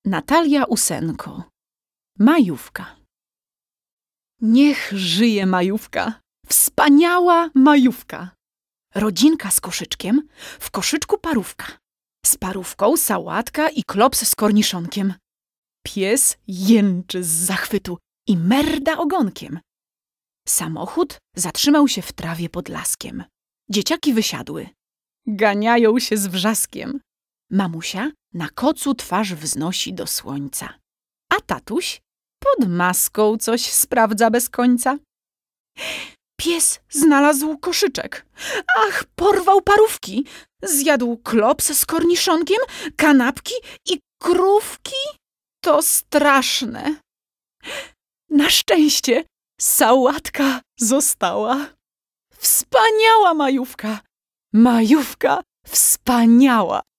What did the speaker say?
Natalia Usenko. Majówka. Niech żyje majówka, wspaniała majówka. Rodzinka z koszyczkiem, w koszyczku parówka. Z parówką sałatka i klops z korniszonkiem. Pies jęczy z zachwytu i merda ogonkiem. Samochód zatrzymał się w trawie pod laskiem. Dzieciaki wysiadły. Ganiają się z wrzaskiem. Mamusia na kocu twarz wznosi do słońca. A tatuś pod maską coś sprawdza bez końca. Pies znalazł koszyczek. Ach, porwał parówki. Zjadł klops z korniszonkiem, kanapki i krówki. To straszne. Na szczęście sałatka została. Wspaniała majówka. Majówka wspaniała.